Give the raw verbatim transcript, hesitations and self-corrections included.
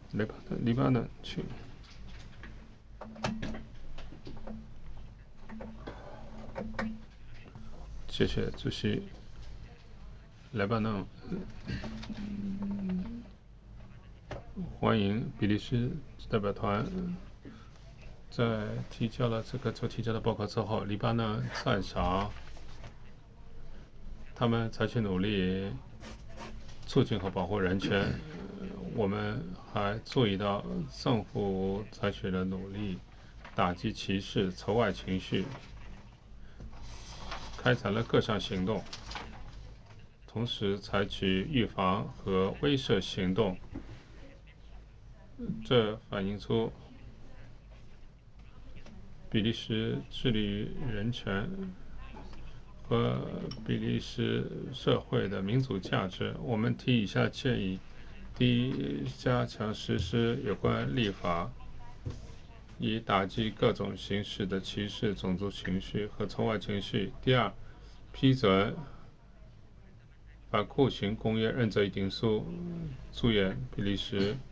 黎巴嫩，黎巴嫩去。谢谢主席。黎巴嫩欢迎比利时代表团在提交了这个所提交的报告之后，黎巴嫩赞赏他们采取努力促进和保护人权。我们还注意到政府采取了努力打击歧视、仇外情绪，开展了各项行动，同时采取预防和威慑行动。这反映出比利时致力于人权和比利时社会的民主价值。我们提以下建议：第一，加强实施有关立法，以打击各种形式的歧视、种族情绪和仇外情绪；第二，批准反酷刑公约认证议定书，祝愿比利时